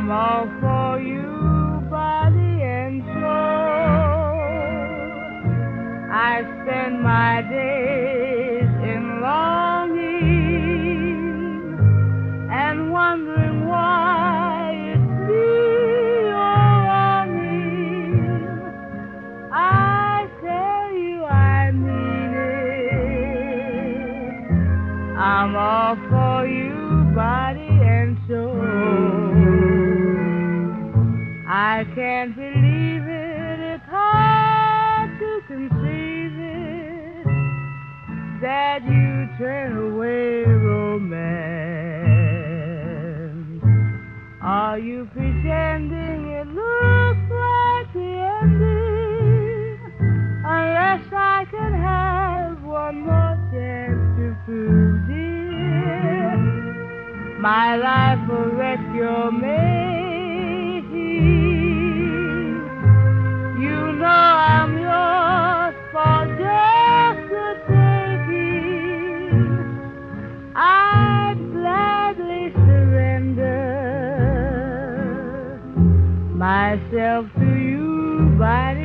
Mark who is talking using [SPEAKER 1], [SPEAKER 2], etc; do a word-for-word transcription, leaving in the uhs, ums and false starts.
[SPEAKER 1] I'm all for you, body and soul. I spend my days in longing and wondering why it's me you're longing. I tell you I mean it. I'm all for you, body and soul. I can't believe it, it's hard to conceive it, that you turn away romance. Are you pretending it looks like the ending? Unless I can have one more chance to prove, dear, my life will wreck your making. You know I'm yours for just the taking. I'd gladly surrender myself to you, body